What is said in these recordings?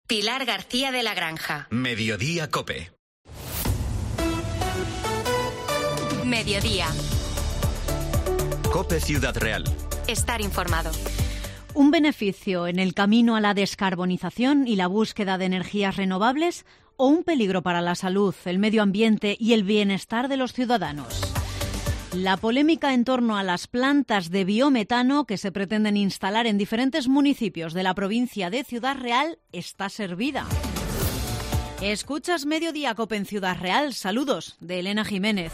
Pilar García de la Granja. Mediodía COPE. Mediodía. COPE Ciudad Real. Estar informado. ¿Un beneficio en el camino a la descarbonización y la búsqueda de energías renovables o un peligro para la salud, el medio ambiente y el bienestar de los ciudadanos? La polémica en torno a las plantas de biometano que se pretenden instalar en diferentes municipios de la provincia de Ciudad Real está servida. Escuchas Mediodía COPE en Ciudad Real. Saludos de Elena Jiménez.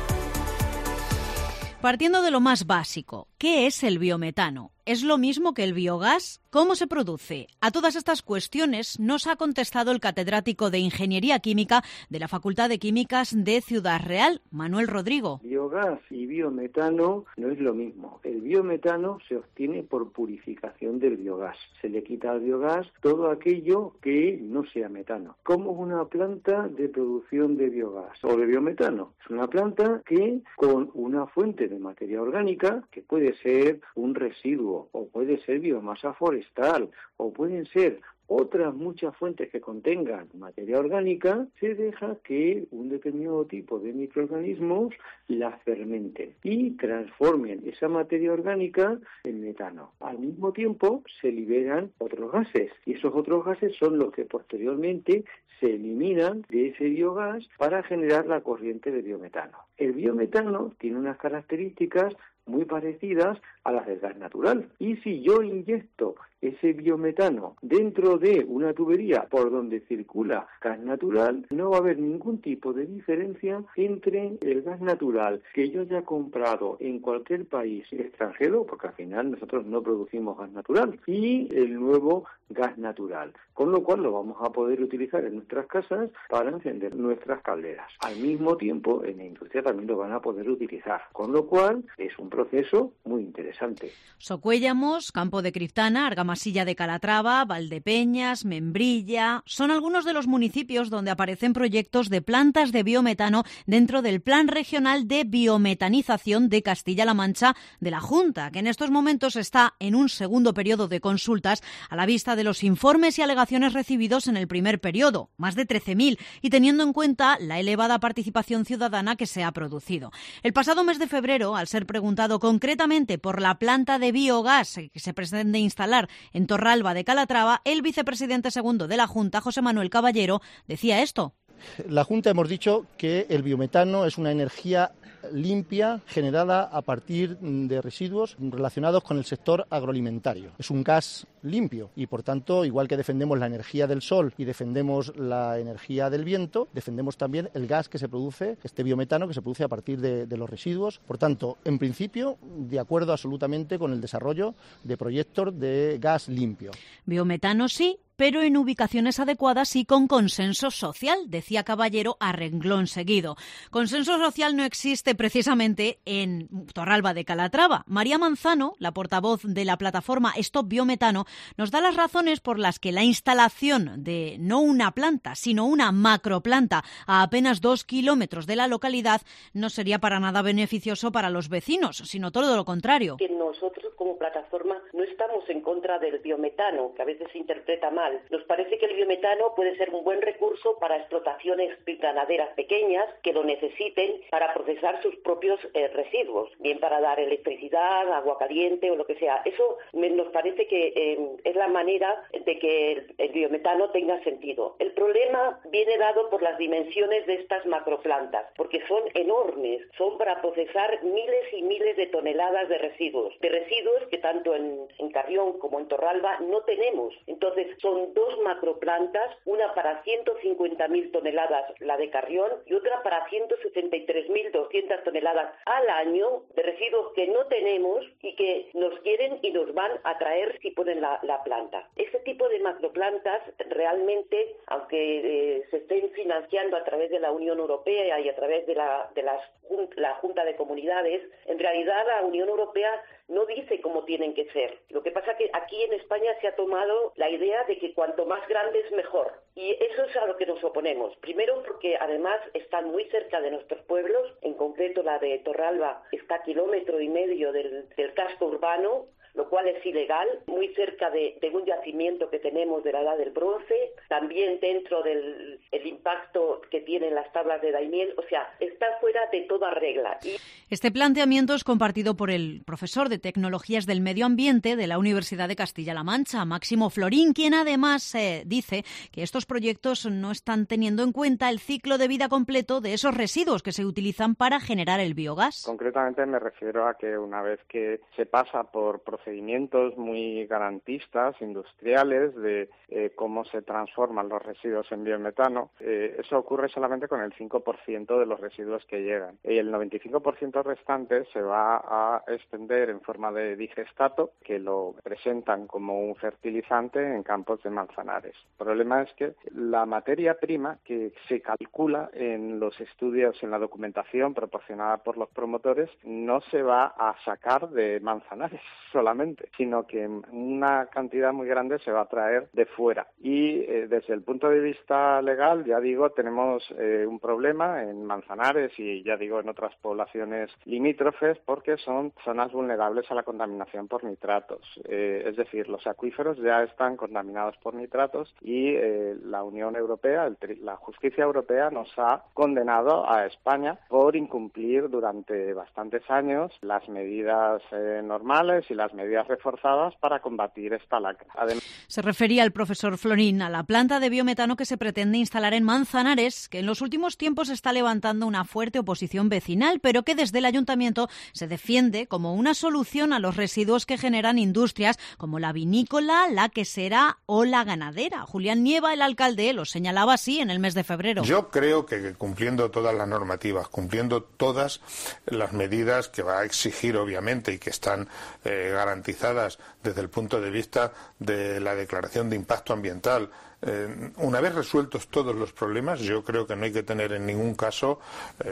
Partiendo de lo más básico, ¿qué es el biometano? ¿Es lo mismo que el biogás? ¿Cómo se produce? A todas estas cuestiones nos ha contestado el catedrático de Ingeniería Química de la Facultad de Químicas de Ciudad Real, Manuel Rodrigo. Biogás y biometano no es lo mismo. El biometano se obtiene por purificación del biogás. Se le quita al biogás todo aquello que no sea metano. ¿Cómo es una planta de producción de biogás o de biometano? Es una planta que con una fuente de materia orgánica, que puede ser un residuo, o puede ser biomasa forestal, o pueden ser otras muchas fuentes que contengan materia orgánica, se deja que un determinado tipo de microorganismos la fermenten y transformen esa materia orgánica en metano. Al mismo tiempo se liberan otros gases y esos otros gases son los que posteriormente se eliminan de ese biogás para generar la corriente de biometano. El biometano tiene unas características muy parecidas a las del gas natural. Y si yo inyecto ese biometano dentro de una tubería por donde circula gas natural, no va a haber ningún tipo de diferencia entre el gas natural que yo haya comprado en cualquier país extranjero, porque al final nosotros no producimos gas natural, y el nuevo gas natural. Con lo cual lo vamos a poder utilizar en nuestras casas para encender nuestras calderas. Al mismo tiempo, en la industria también lo van a poder utilizar. Con lo cual es un proceso muy interesante. Socuéllamos, Campo de Criptana, Argamasilla de Calatrava, Valdepeñas, Membrilla... Son algunos de los municipios donde aparecen proyectos de plantas de biometano dentro del Plan Regional de Biometanización de Castilla-La Mancha de la Junta, que en estos momentos está en un segundo periodo de consultas a la vista de los informes y alegaciones recibidos en el primer periodo, más de 13.000, y teniendo en cuenta la elevada participación ciudadana que se ha producido. El pasado mes de febrero, al ser preguntado concretamente por la planta de biogás que se pretende instalar en Torralba de Calatrava, el vicepresidente segundo de la Junta, José Manuel Caballero, decía esto. La Junta hemos dicho que el biometano es una energía limpia generada a partir de residuos relacionados con el sector agroalimentario. Es un gas limpio y, por tanto, igual que defendemos la energía del sol y defendemos la energía del viento, defendemos también el gas que se produce, este biometano que se produce a partir de los residuos. Por tanto, en principio, de acuerdo absolutamente con el desarrollo de proyectos de gas limpio. Biometano sí, pero en ubicaciones adecuadas y con consenso social, decía Caballero a renglón seguido. Consenso social no existe precisamente en Torralba de Calatrava. María Manzano, la portavoz de la plataforma Stop Biometano, nos da las razones por las que la instalación de no una planta, sino una macroplanta a apenas 2 kilómetros de la localidad no sería para nada beneficioso para los vecinos, sino todo lo contrario. Que nosotros como plataforma no estamos en contra del biometano, que a veces se interpreta mal. Nos parece que el biometano puede ser un buen recurso para explotaciones ganaderas pequeñas que lo necesiten para procesar sus propios residuos, bien para dar electricidad, agua caliente o lo que sea. Eso nos parece que es la manera de que el biometano tenga sentido. El problema viene dado por las dimensiones de estas macroplantas, porque son enormes, son para procesar miles y miles de toneladas de residuos que tanto en Carrión como en Torralba no tenemos. Entonces son dos macroplantas, una para 150.000 toneladas, la de Carrión, y otra para 173.200 toneladas al año de residuos que no tenemos y que nos quieren y nos van a traer si ponen la planta. Este tipo de macroplantas realmente, aunque se estén financiando a través de la Unión Europea y a través de la Junta de Comunidades, en realidad la Unión Europea no dice cómo tienen que ser. Lo que pasa es que aquí en España se ha tomado la idea de que cuanto más grande es mejor. Y eso es a lo que nos oponemos. Primero porque además están muy cerca de nuestros pueblos, en concreto la de Torralba está a 1,5 kilómetros del casco urbano, lo cual es ilegal, muy cerca de un yacimiento que tenemos de la Edad del Bronce, también dentro del el impacto que tienen las tablas de Daimiel, o sea, está fuera de toda regla. Este planteamiento es compartido por el profesor de Tecnologías del Medio Ambiente de la Universidad de Castilla-La Mancha, Máximo Florín, quien además dice que estos proyectos no están teniendo en cuenta el ciclo de vida completo de esos residuos que se utilizan para generar el biogás. Concretamente me refiero a que una vez que se pasa por procedimientos muy garantistas, industriales, de cómo se transforman los residuos en biometano, eso ocurre solamente con el 5% de los residuos que llegan. Y el 95% restante se va a extender en forma de digestato, que lo presentan como un fertilizante en campos de Manzanares. El problema es que la materia prima que se calcula en los estudios, en la documentación proporcionada por los promotores, no se va a sacar de Manzanares solamente, sino que una cantidad muy grande se va a traer de fuera. Y desde el punto de vista legal, ya digo, tenemos un problema en Manzanares y ya digo en otras poblaciones limítrofes, porque son zonas vulnerables a la contaminación por nitratos. Es decir, los acuíferos ya están contaminados por nitratos y la Unión Europea, la justicia europea nos ha condenado a España por incumplir durante bastantes años las medidas normales y las medidas reforzadas para combatir esta lacra. Se refería el profesor Florín a la planta de biometano que se pretende instalar en Manzanares, que en los últimos tiempos está levantando una fuerte oposición vecinal, pero que desde el ayuntamiento se defiende como una solución a los residuos que generan industrias como la vinícola, la quesera o la ganadera. Julián Nieva, el alcalde, lo señalaba así en el mes de febrero. Yo creo que cumpliendo todas las normativas, cumpliendo todas las medidas que va a exigir obviamente y que están garantizadas desde el punto de vista de la declaración de impacto ambiental, una vez resueltos todos los problemas, yo creo que no hay que tener en ningún caso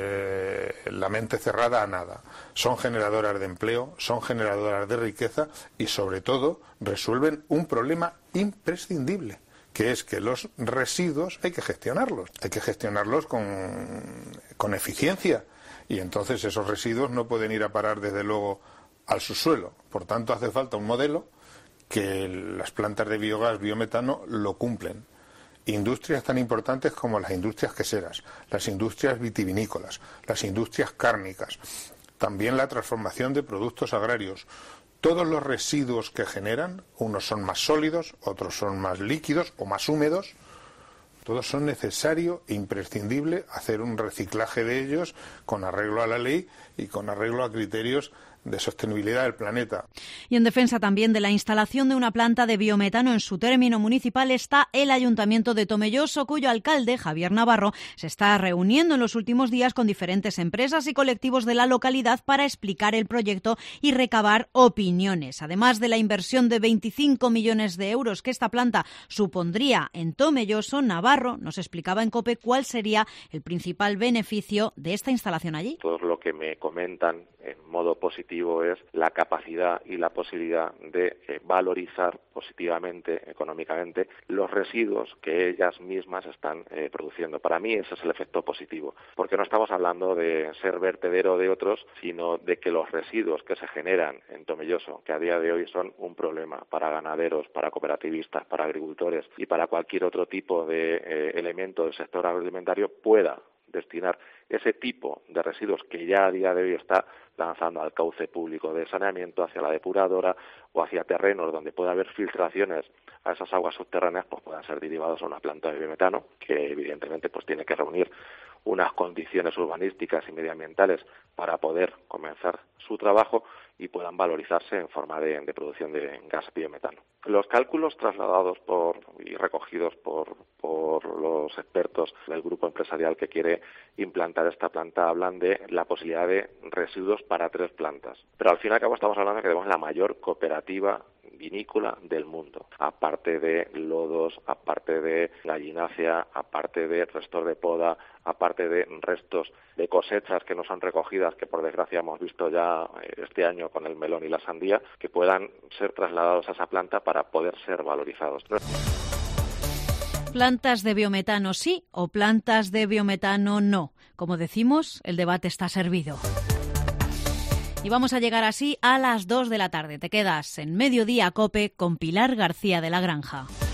la mente cerrada a nada. Son generadoras de empleo, son generadoras de riqueza y sobre todo resuelven un problema imprescindible, que es que los residuos hay que gestionarlos con eficiencia, y entonces esos residuos no pueden ir a parar desde luego al subsuelo. Por tanto, hace falta un modelo que las plantas de biogás, biometano, lo cumplen. Industrias tan importantes como las industrias queseras, las industrias vitivinícolas, las industrias cárnicas, también la transformación de productos agrarios. Todos los residuos que generan, unos son más sólidos, otros son más líquidos o más húmedos, todos son necesario e imprescindible hacer un reciclaje de ellos con arreglo a la ley y con arreglo a criterios de sostenibilidad del planeta. Y en defensa también de la instalación de una planta de biometano en su término municipal está el Ayuntamiento de Tomelloso, cuyo alcalde, Javier Navarro, se está reuniendo en los últimos días con diferentes empresas y colectivos de la localidad para explicar el proyecto y recabar opiniones. Además de la inversión de 25 millones de euros que esta planta supondría en Tomelloso, Navarro nos explicaba en COPE cuál sería el principal beneficio de esta instalación allí. Todo lo que me comentan en modo positivo es la capacidad y la posibilidad de valorizar positivamente, económicamente, los residuos que ellas mismas están produciendo. Para mí ese es el efecto positivo, porque no estamos hablando de ser vertedero de otros, sino de que los residuos que se generan en Tomelloso, que a día de hoy son un problema para ganaderos, para cooperativistas, para agricultores y para cualquier otro tipo de elemento del sector agroalimentario, pueda destinar ese tipo de residuos que ya a día de hoy está lanzando al cauce público de saneamiento, hacia la depuradora o hacia terrenos donde pueda haber filtraciones a esas aguas subterráneas, pues puedan ser derivados a una planta de biometano que evidentemente pues tiene que reunir unas condiciones urbanísticas y medioambientales para poder comenzar su trabajo y puedan valorizarse en forma de producción de gas biometano. Los cálculos trasladados y recogidos por los expertos del grupo empresarial que quiere implantar esta planta hablan de la posibilidad de residuos para 3 plantas. Pero al fin y al cabo estamos hablando de que tenemos la mayor cooperativa vinícola del mundo, aparte de lodos, aparte de gallinácea, aparte de restos de poda, aparte de restos de cosechas que no son recogidas, que por desgracia hemos visto ya este año con el melón y la sandía, que puedan ser trasladados a esa planta para poder ser valorizados. ¿Plantas de biometano sí o plantas de biometano no? Como decimos, el debate está servido. Y vamos a llegar así a las 2 de la tarde. Te quedas en Mediodía COPE con Pilar García de la Granja.